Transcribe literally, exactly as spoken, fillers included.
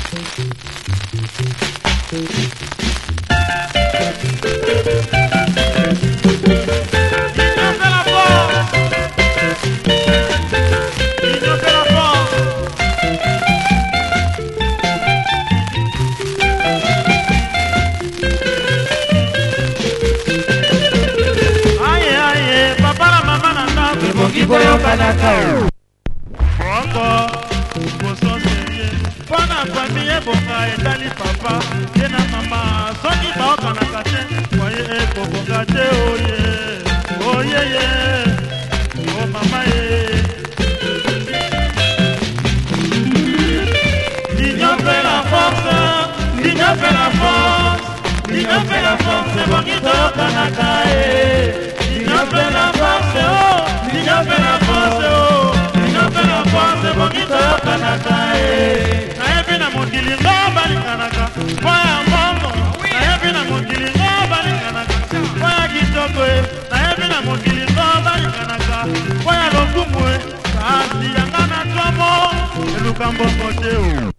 Pana famille bonga etali papa yena mama soki baoka na kate kwaye ekobonga te oye oye ye o mama ye l'union fait la force l'union fait la force l'union fait la force bongi toyoka na kae l'union fait la force oh l'union fait la force oh l'union fait la force bongi toyoka na kae na mokili ngo balikanaka kwaya mbongo nayebi na mokili ngo balikanaka kwaya kitoko nayebi na mokili ngo balikanaka kwaya lokumu kasi yanga na twamo eluka mbongo te